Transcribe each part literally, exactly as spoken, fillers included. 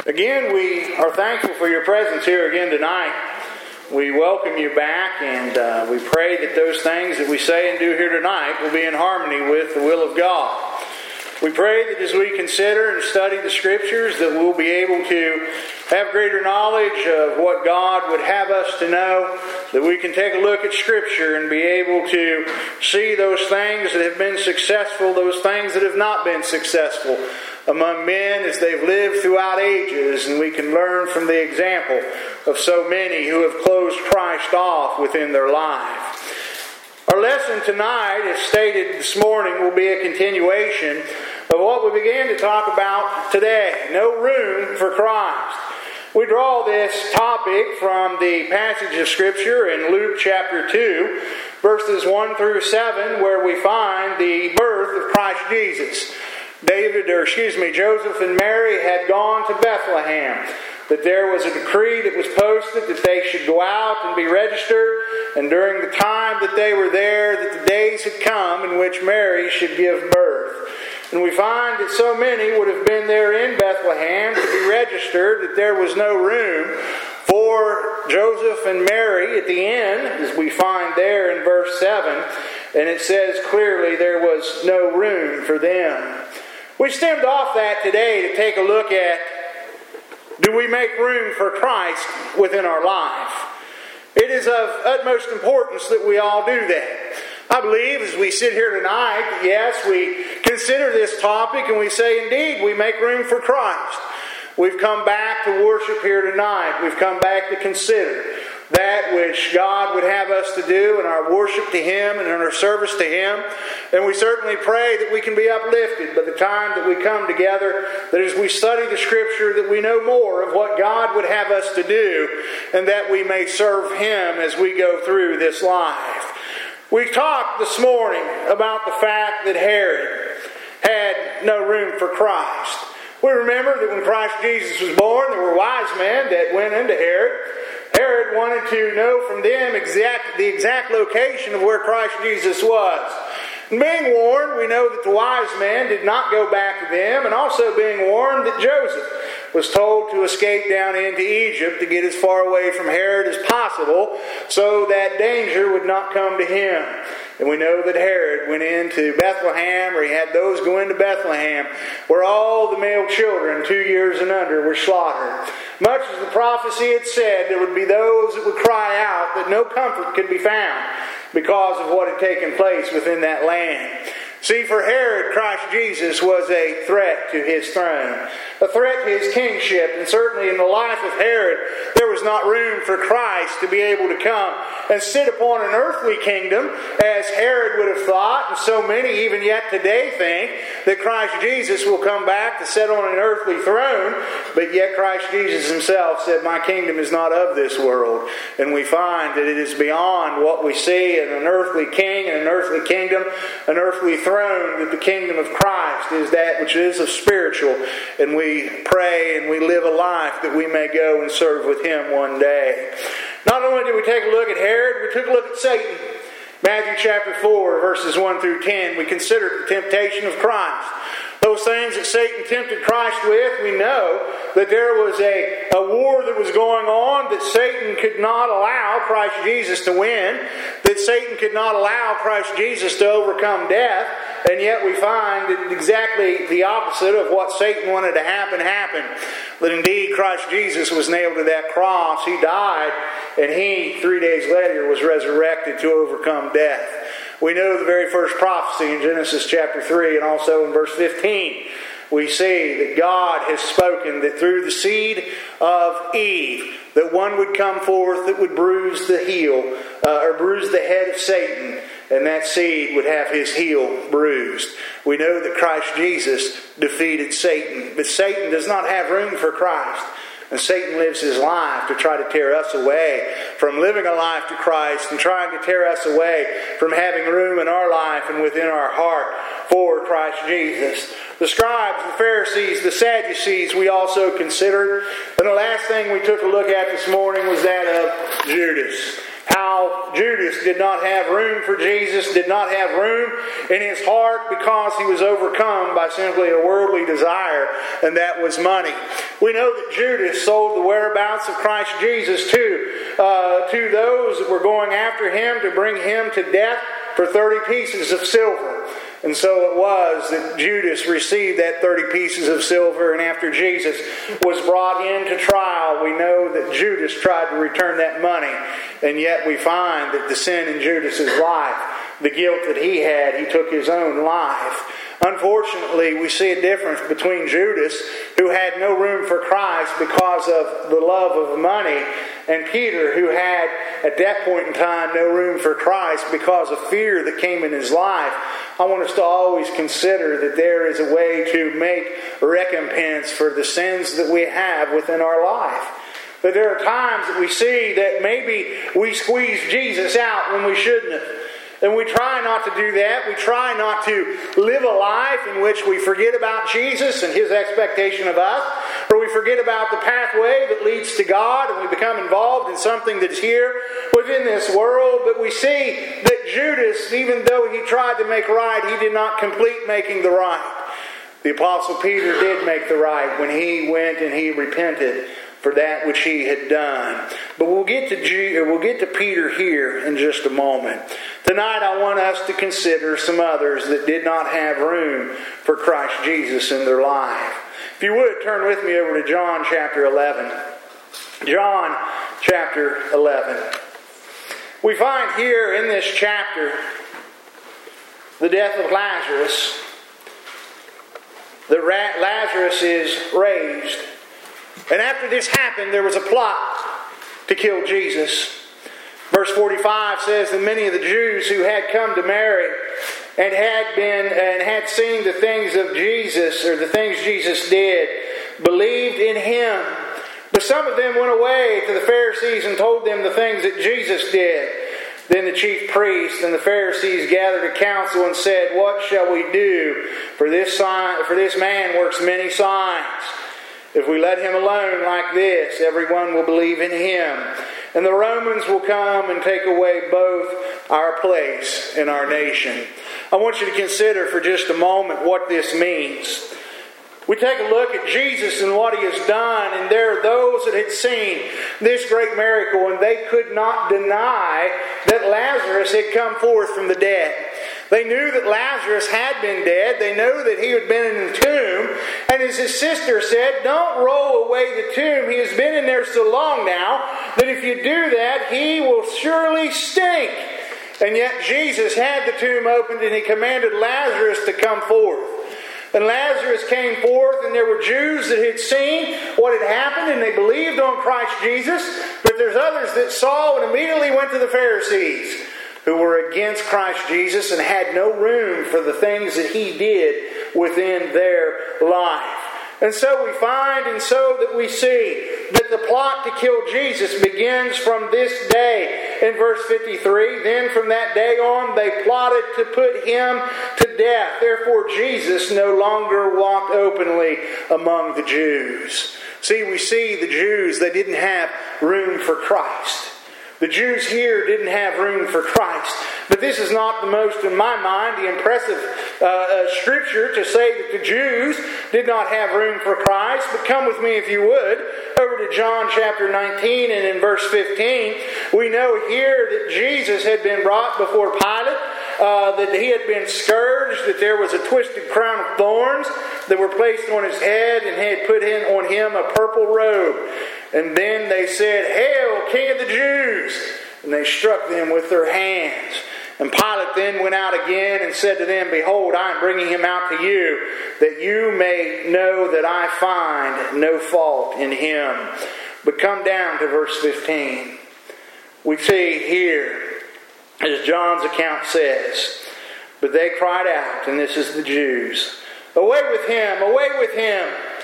Again, we are thankful for your presence here again tonight. We welcome you back, and uh, we pray that those things that we say and do here tonight will be in harmony with the will of God. We pray that as we consider and study the Scriptures, that we'll be able to have greater knowledge of what God would have us to know, that we can take a look at Scripture and be able to see those things that have been successful, those things that have not been successful among men as they've lived throughout ages, and we can learn from the example of so many who have closed Christ off within their life. Our lesson tonight, as stated this morning, will be a continuation of what we began to talk about today. No room for Christ. We draw this topic from the passage of Scripture in Luke chapter two, verses one through seven, where we find the birth of Christ Jesus. David, or excuse me, Joseph and Mary had gone to Bethlehem. That there was a decree that was posted that they should go out and be registered, and during the time that they were there, that the days had come in which Mary should give birth. And we find that so many would have been there in Bethlehem to be registered that there was no room for Joseph and Mary at the end, as we find there in verse seven, and it says clearly there was no room for them. We stemmed off that today to take a look at, do we make room for Christ within our life? It is of utmost importance that we all do that. I believe as we sit here tonight, yes, we consider this topic and we say, indeed, we make room for Christ. We've come back to worship here tonight. We've come back to consider that which God would have us to do in our worship to Him and in our service to Him. And we certainly pray that we can be uplifted by the time that we come together, that as we study the Scripture, that we know more of what God would have us to do, and that we may serve Him as we go through this life. We talked this morning about the fact that Herod had no room for Christ. We remember that when Christ Jesus was born, there were wise men that went into Herod. Herod wanted to know from them exact, the exact location of where Christ Jesus was. And being warned, we know that the wise men did not go back to them, and also being warned that Joseph was told to escape down into Egypt to get as far away from Herod as possible so that danger would not come to him. And we know that Herod went into Bethlehem, or he had those go into Bethlehem, where all the male children, two years and under, were slaughtered. Much as the prophecy had said, there would be those that would cry out that no comfort could be found because of what had taken place within that land. See, for Herod, Christ Jesus was a threat to his throne, a threat to his kingship, and certainly in the life of Herod, there was not room for Christ to be able to come and sit upon an earthly kingdom, as Herod would have thought, and so many even yet today think, that Christ Jesus will come back to sit on an earthly throne, but yet Christ Jesus himself said, my kingdom is not of this world. And we find that it is beyond what we see in an earthly king and an earthly kingdom, an earthly throne. Throne, that the kingdom of Christ is that which is of spiritual, and we pray and we live a life that we may go and serve with Him one day. Not only did we take a look at Herod, we took a look at Satan. Matthew chapter four, verses one through ten, we considered the temptation of Christ. Those things that Satan tempted Christ with, we know that there was a, a war that was going on, that Satan could not allow Christ Jesus to win, that Satan could not allow Christ Jesus to overcome death, and yet we find that exactly the opposite of what Satan wanted to happen, happened. That indeed Christ Jesus was nailed to that cross, He died, and He, three days later, was resurrected to overcome death. We know the very first prophecy in Genesis chapter three, and also in verse fifteen, we see that God has spoken that through the seed of Eve, that one would come forth that would bruise the heel, uh, or bruise the head of Satan, and that seed would have his heel bruised. We know that Christ Jesus defeated Satan, but Satan does not have room for Christ. And Satan lives his life to try to tear us away from living a life to Christ, and trying to tear us away from having room in our life and within our heart for Christ Jesus. The scribes, the Pharisees, the Sadducees we also considered. And the last thing we took a look at this morning was that of Judas. How Judas did not have room for Jesus, did not have room in his heart because he was overcome by simply a worldly desire, and that was money. We know that Judas sold the whereabouts of Christ Jesus to, uh, to those that were going after him to bring him to death for thirty pieces of silver. And so it was that Judas received that thirty pieces of silver, and after Jesus was brought into trial, we know that Judas tried to return that money. And yet we find that the sin in Judas's life, the guilt that he had, he took his own life. Unfortunately, we see a difference between Judas, who had no room for Christ because of the love of money, and Peter, who had, at that point in time, no room for Christ because of fear that came in his life. I want us to always consider that there is a way to make recompense for the sins that we have within our life. That there are times that we see that maybe we squeeze Jesus out when we shouldn't have. And we try not to do that. We try not to live a life in which we forget about Jesus and His expectation of us. Or we forget about the pathway that leads to God, and we become involved in something that's here within this world. But we see that Judas, even though he tried to make right, he did not complete making the right. The Apostle Peter did make the right when he went and he repented for that which he had done. But we'll get to G, we'll get to Peter here in just a moment. Tonight I want us to consider some others that did not have room for Christ Jesus in their life. If you would, turn with me over to John chapter eleven. John chapter eleven. We find here in this chapter the death of Lazarus. That Lazarus is raised. And after this happened, there was a plot to kill Jesus. Verse forty-five says that many of the Jews who had come to Mary and had been and had seen the things of Jesus, or the things Jesus did, believed in Him. But some of them went away to the Pharisees and told them the things that Jesus did. Then the chief priests and the Pharisees gathered a council and said, "What shall we do? For this sign, for this man works many signs. If we let him alone like this, everyone will believe in him. And the Romans will come and take away both our place and our nation." I want you to consider for just a moment what this means. We take a look at Jesus and what He has done, and there are those that had seen this great miracle, and they could not deny that Lazarus had come forth from the dead. They knew that Lazarus had been dead. They knew that he had been in the tomb. And as his sister said, "Don't roll away the tomb. He has been in there so long now that if you do that, he will surely stink." And yet Jesus had the tomb opened, and He commanded Lazarus to come forth. And Lazarus came forth, and there were Jews that had seen what had happened, and they believed on Christ Jesus. But there's others that saw and immediately went to the Pharisees, who were against Christ Jesus and had no room for the things that He did within their life. And so we find, and so that we see, that the plot to kill Jesus begins from this day. In verse fifty-three, "Then from that day on they plotted to put Him to death. Therefore Jesus no longer walked openly among the Jews." See, we see the Jews, they didn't have room for Christ. The Jews here didn't have room for Christ. But this is not the most, in my mind, the impressive uh, uh, scripture to say that the Jews did not have room for Christ. But come with me, if you would, over to John chapter nineteen, and in verse fifteen, we know here that Jesus had been brought before Pilate, uh, that He had been scourged, that there was a twisted crown of thorns that were placed on His head, and had put in on Him a purple robe. And then they said, "Hail, King of the Jews!" And they struck them with their hands. And Pilate then went out again and said to them, "Behold, I am bringing Him out to you, that you may know that I find no fault in Him." But come down to verse fifteen. We see here, as John's account says, "But they cried out," and this is the Jews, "Away with Him! Away with Him!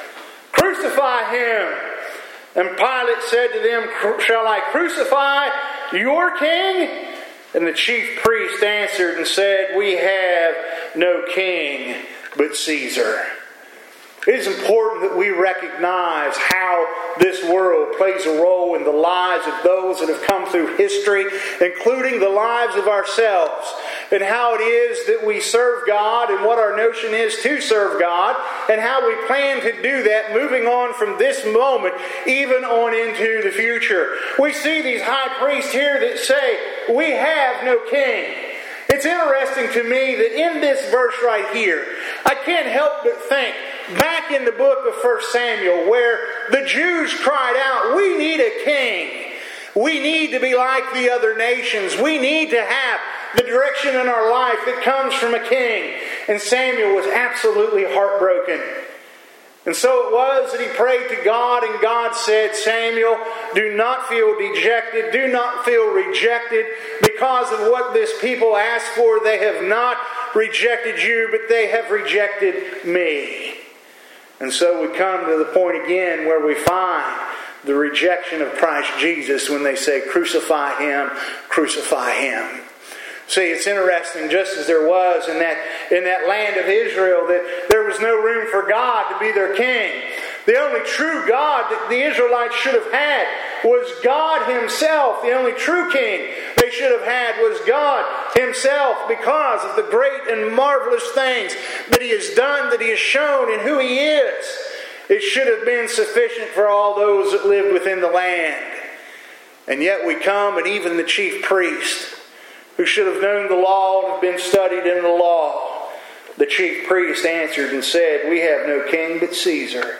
Crucify Him!" And Pilate said to them, "Shall I crucify your king?" And the chief priest answered and said, "We have no king but Caesar." It is important that we recognize how this world plays a role in the lives of those that have come through history, including the lives of ourselves. and how it is that we serve God and what our notion is to serve God and how we plan to do that moving on from this moment even on into the future. We see these high priests here that say, we have no king. It's interesting to me that in this verse right here, I can't help but think back in the book of First Samuel where the Jews cried out, we need a king. We need to be like the other nations. We need to have the direction in our life that comes from a king. And Samuel was absolutely heartbroken. And so it was that he prayed to God, and God said, Samuel, do not feel dejected, do not feel rejected because of what this people asked for. They have not rejected you, but they have rejected me. And so we come to the point again where we find the rejection of Christ Jesus when they say, crucify Him, crucify Him. See, it's interesting, just as there was in that, in that land of Israel, that there was no room for God to be their king. The only true God that the Israelites should have had was God Himself. The only true king they should have had was God Himself because of the great and marvelous things that He has done, that He has shown, and who He is. It should have been sufficient for all those that lived within the land. And yet we come, and even the chief priest, who should have known the law and have been studied in the law, the chief priest answered and said, we have no king but Caesar.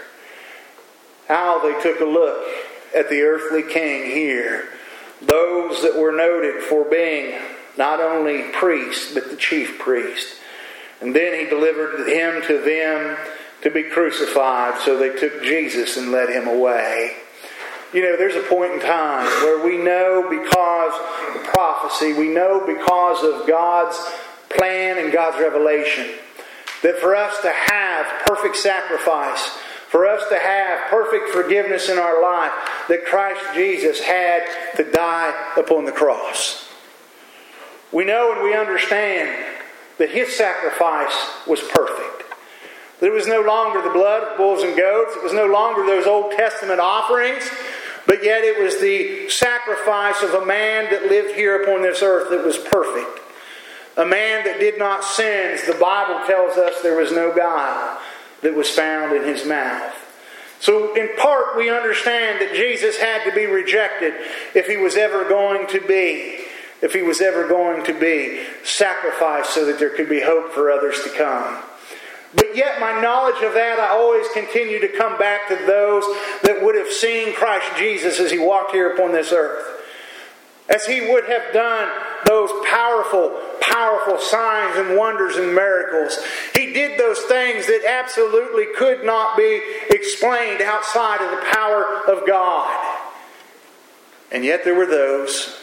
How they took a look at the earthly king here. Those that were noted for being not only priests, but the chief priest. And then He delivered him to them to be crucified. So they took Jesus and led Him away. You know, there's a point in time where we know because of prophecy, we know because of God's plan and God's revelation, that for us to have perfect sacrifice, for us to have perfect forgiveness in our life, that Christ Jesus had to die upon the cross. We know and we understand that His sacrifice was perfect. That it was no longer the blood of bulls and goats. It was no longer those Old Testament offerings. But yet it was the sacrifice of a man that lived here upon this earth that was perfect. A man that did not sin. As the Bible tells us, there was no guile that was found in His mouth. So in part we understand that Jesus had to be rejected if He was ever going to be, if He was ever going to be sacrificed so that there could be hope for others to come. But yet my knowledge of that, I always continue to come back to those that would have seen Christ Jesus as He walked here upon this earth. As He would have done those powerful, powerful signs and wonders and miracles. He did those things that absolutely could not be explained outside of the power of God. And yet there were those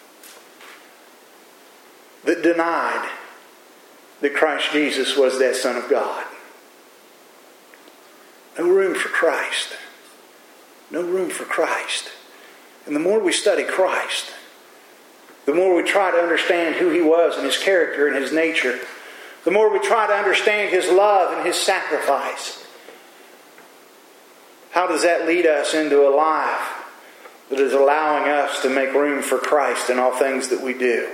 that denied that Christ Jesus was that Son of God. No room for Christ. No room for Christ. And the more we study Christ, the more we try to understand who He was and His character and His nature, the more we try to understand His love and His sacrifice, how does that lead us into a life that is allowing us to make room for Christ in all things that we do?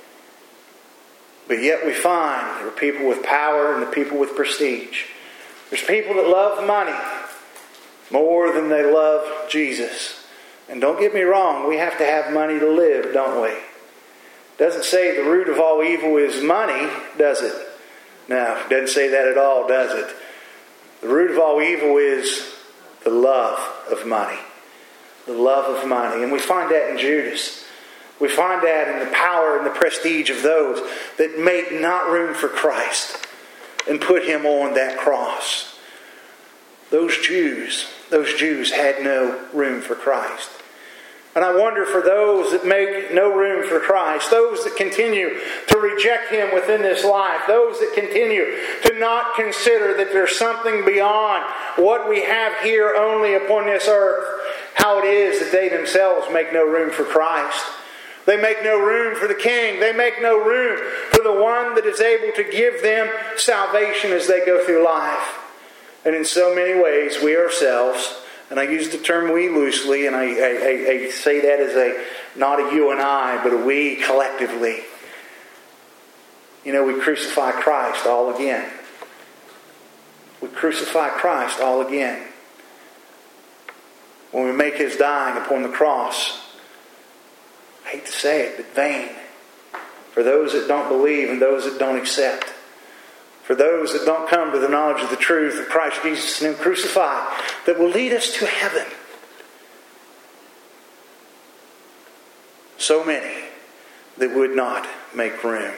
But yet we find there are people with power and the people with prestige. There's people that love money more than they love Jesus. And don't get me wrong, we have to have money to live, don't we? It doesn't say the root of all evil is money, does it? No, it doesn't say that at all, does it? The root of all evil is the love of money. The love of money. And we find that in Judas. We find that in the power and the prestige of those that made not room for Christ and put Him on that cross. Those Jews, those Jews had no room for Christ. And I wonder for those that make no room for Christ, those that continue to reject Him within this life, those that continue to not consider that there's something beyond what we have here only upon this earth, how it is that they themselves make no room for Christ. They make no room for the King. They make no room for the one that is able to give them salvation as they go through life. And in so many ways, we ourselves, and I use the term we loosely, and I, I, I say that as a not a you and I, but a we collectively, you know, we crucify Christ all again. We crucify Christ all again. When we make His dying upon the cross, I hate to say it, but vain. For those that don't believe and those that don't accept. For those that don't come to the knowledge of the truth of Christ Jesus and Him crucified, that will lead us to heaven. So many that would not make room.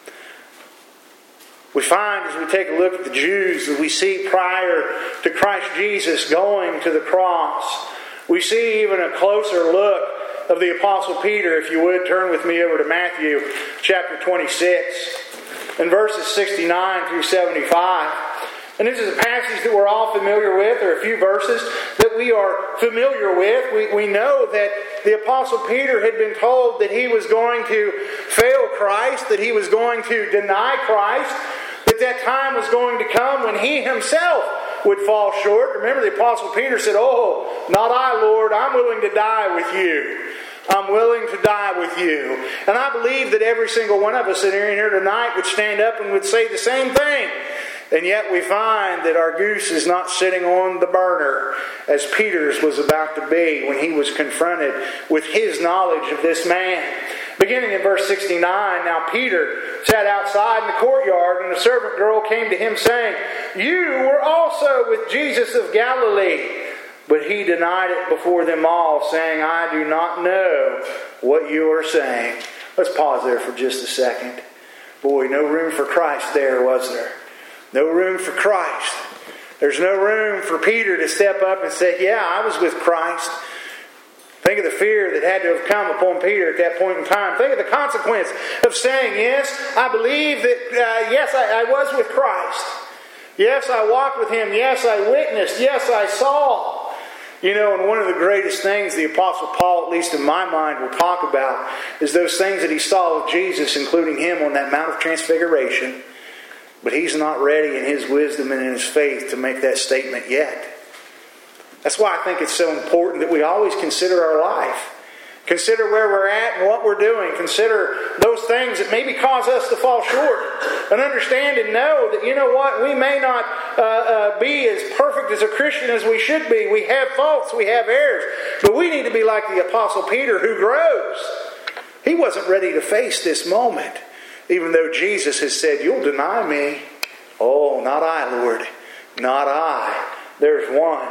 We find as we take a look at the Jews that we see prior to Christ Jesus going to the cross, we see even a closer look of the Apostle Peter. If you would, turn with me over to Matthew chapter twenty-six and verses sixty-nine through seventy-five. And this is a passage that we're all familiar with. There are a few verses that we are familiar with. We, we know that the Apostle Peter had been told that he was going to fail Christ, that he was going to deny Christ, that that time was going to come when he himself would fall short. Remember, the Apostle Peter said, "Oh, not I, Lord. I'm willing to die with you. I'm willing to die with you." And I believe that every single one of us sitting here tonight would stand up and would say the same thing. And yet we find that our goose is not sitting on the burner as Peter's was about to be when he was confronted with his knowledge of this man. Beginning in verse sixty-nine, "Now Peter sat outside in the courtyard, and a servant girl came to him saying, 'You were also with Jesus of Galilee.' But he denied it before them all, saying, 'I do not know what you are saying.'" Let's pause there for just a second. Boy, no room for Christ there, was there? No room for Christ. There's no room for Peter to step up and say, "Yeah, I was with Christ." Think of the fear that had to have come upon Peter at that point in time. Think of the consequence of saying, "Yes, I believe that, uh, yes, I, I was with Christ. Yes, I walked with Him. Yes, I witnessed. Yes, I saw." You know, and one of the greatest things the Apostle Paul, at least in my mind, will talk about is those things that he saw of Jesus, including Him on that Mount of Transfiguration. But he's not ready in his wisdom and in his faith to make that statement yet. That's why I think it's so important that we always consider our life. Consider where we're at and what we're doing. Consider those things that maybe cause us to fall short. And understand and know that, you know what, we may not uh, uh, be as perfect as a Christian as we should be. We have faults, we have errors. But we need to be like the Apostle Peter, who grows. He wasn't ready to face this moment. Even though Jesus has said, "You'll deny me." "Oh, not I, Lord. Not I." There's one.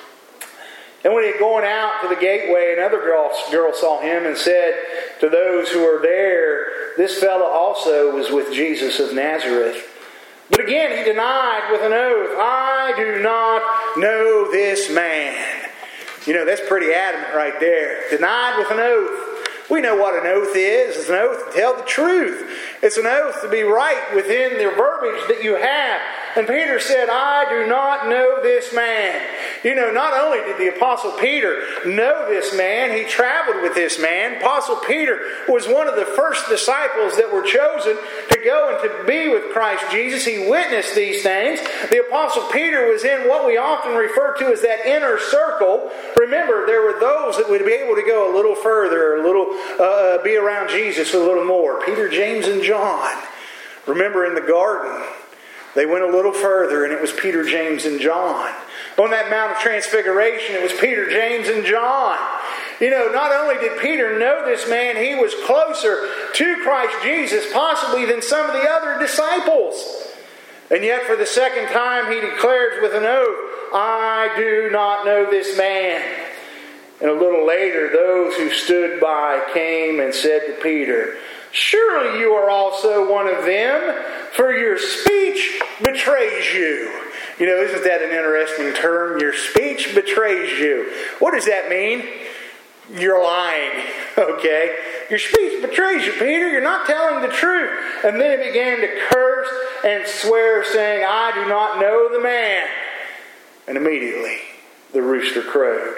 And when he had gone out to the gateway, another girl, girl saw him and said to those who were there, "This fellow also was with Jesus of Nazareth." But again he denied with an oath, "I do not know this man." You know, that's pretty adamant right there. Denied with an oath. We know what an oath is. It's an oath to tell the truth. It's an oath to be right within the verbiage that you have. And Peter said, "I do not know this man." You know, not only did the Apostle Peter know this man, he traveled with this man. Apostle Peter was one of the first disciples that were chosen to go and to be with Christ Jesus. He witnessed these things. The Apostle Peter was in what we often refer to as that inner circle. Remember, there were those that would be able to go a little further, a little uh, be around Jesus a little more. Peter, James, and John. Remember in the garden, they went a little further, and it was Peter, James, and John. On that Mount of Transfiguration, it was Peter, James, and John. You know, not only did Peter know this man, he was closer to Christ Jesus possibly than some of the other disciples. And yet for the second time he declares with an oath, "I do not know this man." And a little later, those who stood by came and said to Peter, "Surely you are also one of them, for your speech betrays you." You know, isn't that an interesting term? Your speech betrays you. What does that mean? You're lying, okay? Your speech betrays you, Peter. You're not telling the truth. And then he began to curse and swear, saying, "I do not know the man." And immediately the rooster crowed.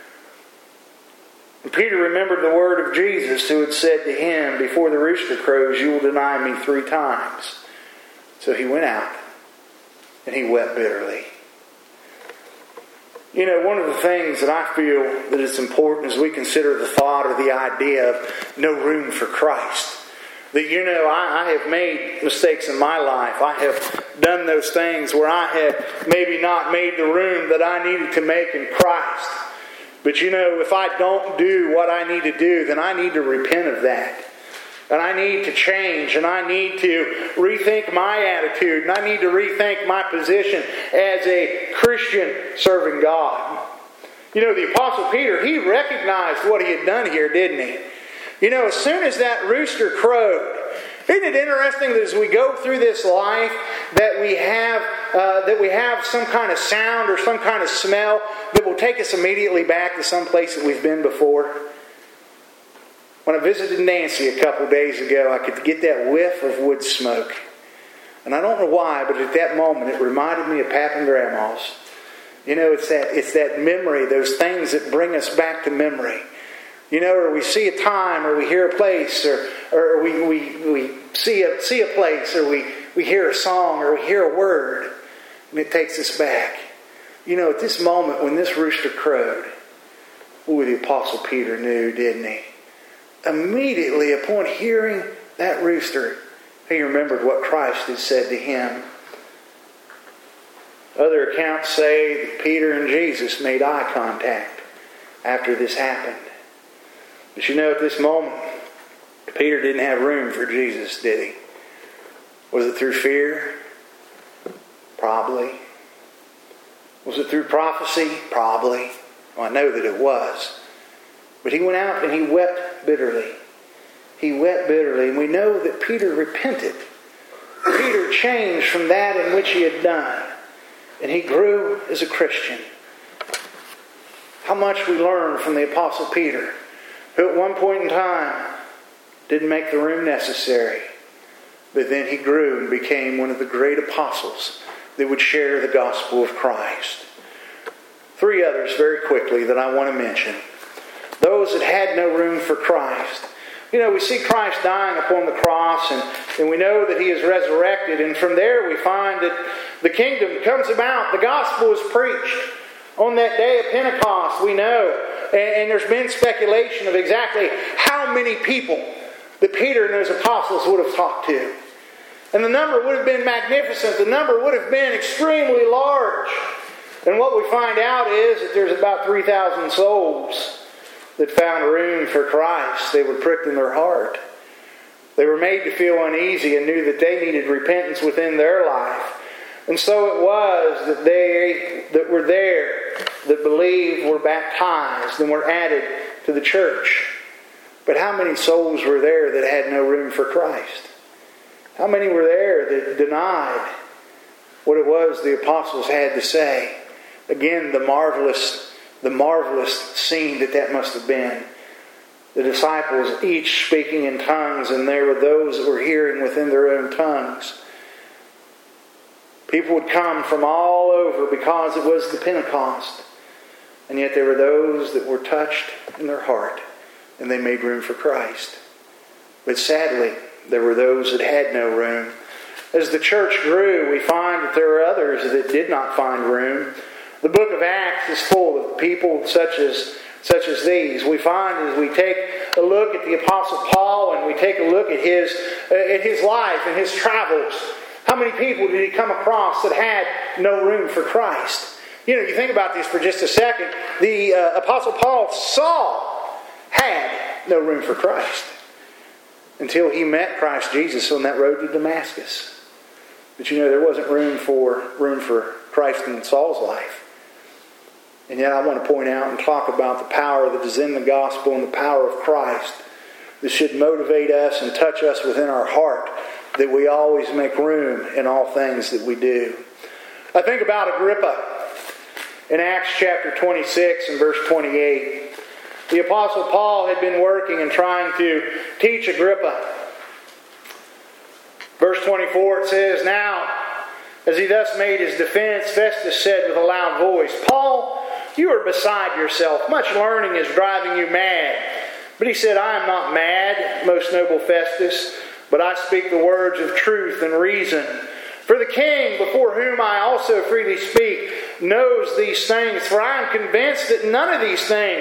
And Peter remembered the word of Jesus, who had said to him, "Before the rooster crows, you will deny me three times." So he went out and he wept bitterly. You know, one of the things that I feel that is important as we consider the thought or the idea of no room for Christ. that, you know, I, I have made mistakes in my life. I have done those things where I have maybe not made the room that I needed to make in Christ. But, you know, if I don't do what I need to do, then I need to repent of that. And I need to change, and I need to rethink my attitude, and I need to rethink my position as a Christian serving God. You know, the Apostle Peter, he recognized what he had done here, didn't he? You know, as soon as that rooster crowed, isn't it interesting that as we go through this life that we have uh, that we have some kind of sound or some kind of smell that will take us immediately back to some place that we've been before? When I visited Nancy a couple days ago, I could get that whiff of wood smoke. And I don't know why, but at that moment it reminded me of Pap and Grandma's. You know, it's that it's that memory, those things that bring us back to memory. You know, or we see a time, or we hear a place, or or we we, we see a see a place, or we, we hear a song, or we hear a word, and it takes us back. You know, at this moment when this rooster crowed, ooh, the Apostle Peter knew, didn't he? Immediately upon hearing that rooster, he remembered what Christ had said to him. Other accounts say that Peter and Jesus made eye contact after this happened. But you know, at this moment, Peter didn't have room for Jesus, did he? Was it through fear? Probably. Was it through prophecy? Probably. Well, I know that it was. But he went out and he wept bitterly. He wept bitterly. And we know that Peter repented. Peter changed from that in which he had done. And he grew as a Christian. How much we learn from the Apostle Peter, who at one point in time didn't make the room necessary. But then he grew and became one of the great apostles that would share the gospel of Christ. Three others very quickly that I want to mention. Those that had no room for Christ. You know, we see Christ dying upon the cross, and, and we know that He is resurrected. And from there we find that the kingdom comes about. The gospel is preached. On that day of Pentecost, we know, and, and there's been speculation of exactly how many people that Peter and those apostles would have talked to. And the number would have been magnificent. The number would have been extremely large. And what we find out is that there's about three thousand souls that found room for Christ. They were pricked in their heart. They were made to feel uneasy and knew that they needed repentance within their life. And so it was that they that were there, that believed, were baptized and were added to the church. But how many souls were there that had no room for Christ? How many were there that denied what it was the apostles had to say? Again, the marvelous The marvelous scene that that must have been. The disciples each speaking in tongues, and there were those that were hearing within their own tongues. People would come from all over because it was the Pentecost. And yet there were those that were touched in their heart, and they made room for Christ. But sadly, there were those that had no room. As the church grew, we find that there were others that did not find room. The book of Acts is full of people such as such as these. We find as we take a look at the Apostle Paul and we take a look at his uh, at his life and his travels, how many people did he come across that had no room for Christ? You know, you think about this for just a second. The uh, Apostle Paul, Saul, had no room for Christ until he met Christ Jesus on that road to Damascus. But you know, there wasn't room for room for Christ in Saul's life. And yet I want to point out and talk about the power that is in the gospel and the power of Christ that should motivate us and touch us within our heart, that we always make room in all things that we do. I think about Agrippa in Acts chapter twenty-six and verse twenty-eight. The Apostle Paul had been working and trying to teach Agrippa. Verse twenty-four, it says, "Now, as he thus made his defense, Festus said with a loud voice, 'Paul, you are beside yourself. Much learning is driving you mad.' But he said, 'I am not mad, most noble Festus, but I speak the words of truth and reason. For the king, before whom I also freely speak, knows these things. For I am convinced that none of these things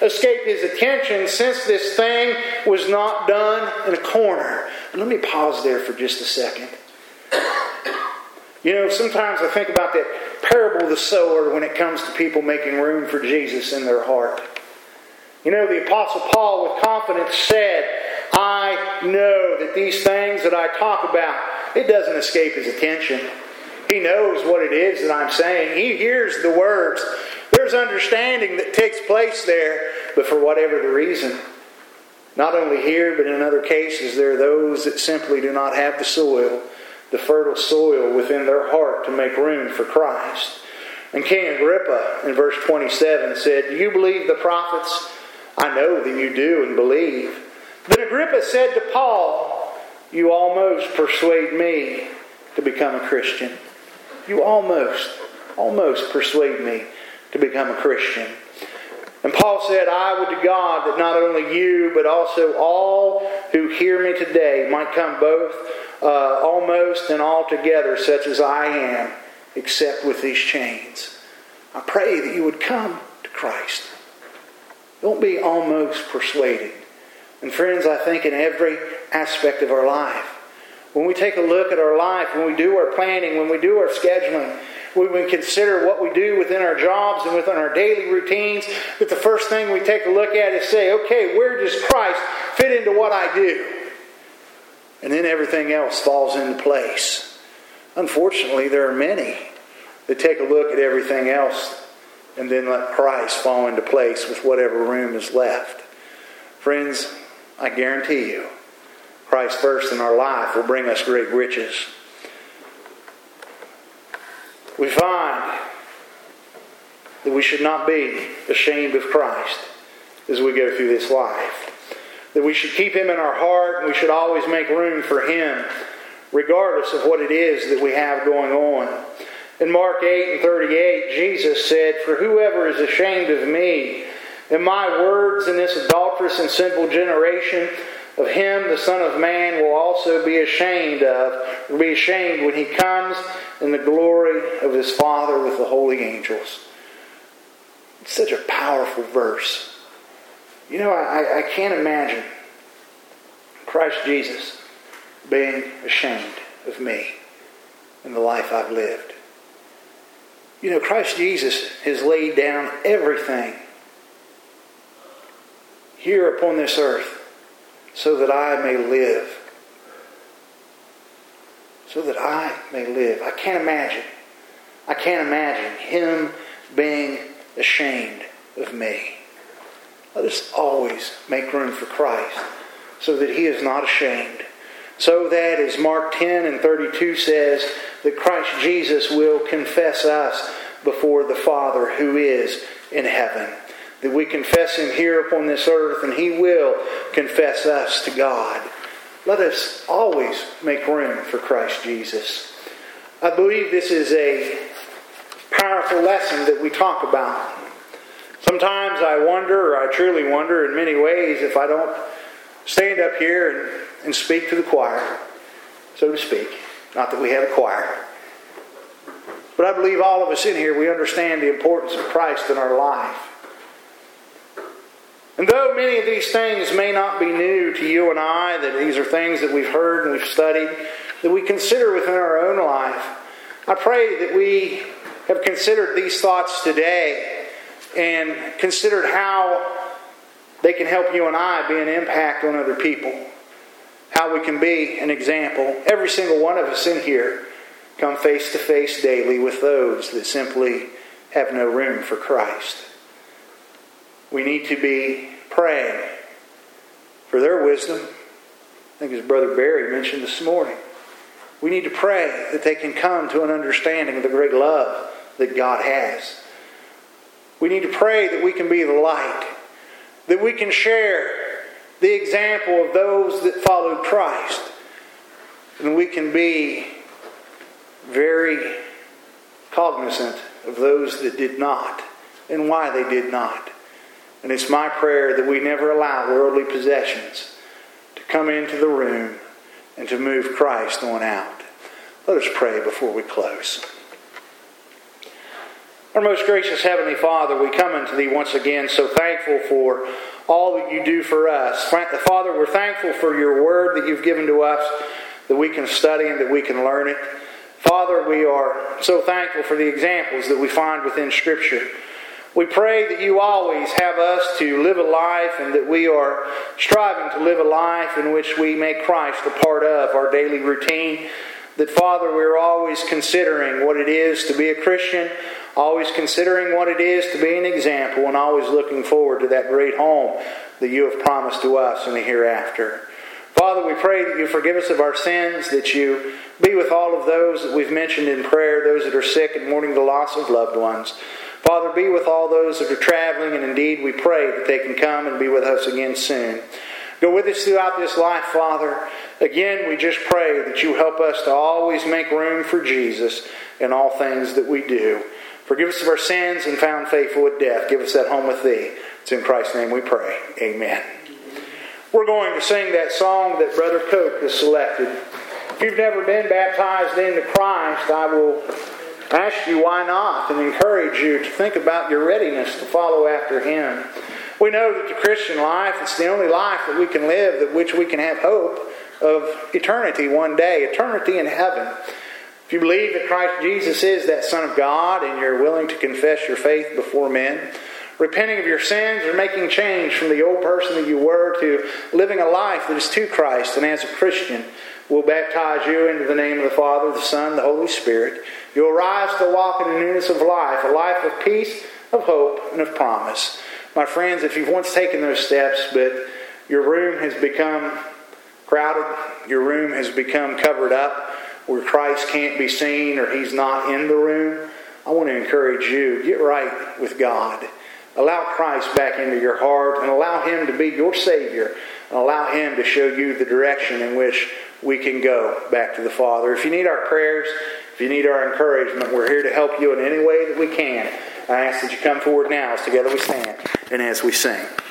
escape His attention since this thing was not done in a corner. And let me pause there for just a second. You know, sometimes I think about that parable of the sower when it comes to people making room for Jesus in their heart. You know, the Apostle Paul with confidence said, I know that these things that I talk about, it doesn't escape his attention. He knows what it is that I'm saying. He hears the words. There's understanding that takes place there, but for whatever the reason, not only here, but in other cases, there are those that simply do not have the soil, the fertile soil within their heart to make room for Christ. And King Agrippa, in verse twenty-seven, said, Do you believe the prophets? I know that you do and believe. Then Agrippa said to Paul, You almost persuade me to become a Christian. You almost, almost persuade me to become a Christian. And Paul said, I would to God that not only you, but also all who hear me today might come both uh, almost and altogether such as I am, except with these chains. I pray that you would come to Christ. Don't be almost persuaded. And friends, I think in every aspect of our life, when we take a look at our life, when we do our planning, when we do our scheduling, when we consider what we do within our jobs and within our daily routines, that the first thing we take a look at is say, okay, where does Christ fit into what I do? And then everything else falls into place. Unfortunately, there are many that take a look at everything else and then let Christ fall into place with whatever room is left. Friends, I guarantee you, Christ first in our life will bring us great riches. We find that we should not be ashamed of Christ as we go through this life. That we should keep Him in our heart and we should always make room for Him regardless of what it is that we have going on. In Mark eight and thirty-eight, Jesus said, For whoever is ashamed of me and my words in this adulterous and sinful generation, of him the Son of Man will also be ashamed of, will be ashamed when He comes in the glory of His Father with the holy angels. It's such a powerful verse. You know, I, I can't imagine Christ Jesus being ashamed of me and the life I've lived. You know, Christ Jesus has laid down everything here upon this earth so that I may live. So that I may live. I can't imagine. I can't imagine Him being ashamed of me. Let us always make room for Christ so that He is not ashamed. So that, as Mark ten and thirty-two says, that Christ Jesus will confess us before the Father who is in heaven. That we confess Him here upon this earth and He will confess us to God. Let us always make room for Christ Jesus. I believe this is a powerful lesson that we talk about. Sometimes I wonder, or I truly wonder in many ways, if I don't stand up here and, and speak to the choir, so to speak. Not that we have a choir. But I believe all of us in here, we understand the importance of Christ in our life. And though many of these things may not be new to you and I, that these are things that we've heard and we've studied, that we consider within our own life, I pray that we have considered these thoughts today and considered how they can help you and I be an impact on other people. How we can be an example. Every single one of us in here come face to face daily with those that simply have no room for Christ. We need to be praying for their wisdom. I think as Brother Barry mentioned this morning. We need to pray that they can come to an understanding of the great love that God has. We need to pray that we can be the light. That we can share the example of those that followed Christ. And we can be very cognizant of those that did not and why they did not. And it's my prayer that we never allow worldly possessions to come into the room and to move Christ on out. Let us pray before we close. Our most gracious Heavenly Father, we come unto Thee once again so thankful for all that You do for us. Father, we're thankful for Your Word that You've given to us, that we can study and that we can learn it. Father, we are so thankful for the examples that we find within Scripture. We pray that You always have us to live a life and that we are striving to live a life in which we make Christ a part of our daily routine. That, Father, we're always considering what it is to be a Christian, always considering what it is to be an example, and always looking forward to that great home that You have promised to us in the hereafter. Father, we pray that You forgive us of our sins, that You be with all of those that we've mentioned in prayer, those that are sick and mourning the loss of loved ones. Father, be with all those that are traveling, and indeed we pray that they can come and be with us again soon. Go with us throughout this life, Father. Again, we just pray that You help us to always make room for Jesus in all things that we do. Forgive us of our sins and found faithful at death. Give us that home with Thee. It's in Christ's name we pray. Amen. We're going to sing that song that Brother Coke has selected. If you've never been baptized into Christ, I will ask you why not and encourage you to think about your readiness to follow after Him. We know that the Christian life is the only life that we can live, that which we can have hope of eternity one day, eternity in heaven. If you believe that Christ Jesus is that Son of God and you're willing to confess your faith before men, repenting of your sins or making change from the old person that you were to living a life that is to Christ, and as a Christian, we'll baptize you into the name of the Father, the Son, the Holy Spirit. You'll rise to walk in the newness of life, a life of peace, of hope, and of promise. My friends, if you've once taken those steps, but your room has become crowded, your room has become covered up, where Christ can't be seen or He's not in the room, I want to encourage you, get right with God. Allow Christ back into your heart and allow Him to be your Savior, and allow Him to show you the direction in which we can go back to the Father. If you need our prayers, if you need our encouragement, we're here to help you in any way that we can. I ask that you come forward now as together we stand and as we sing.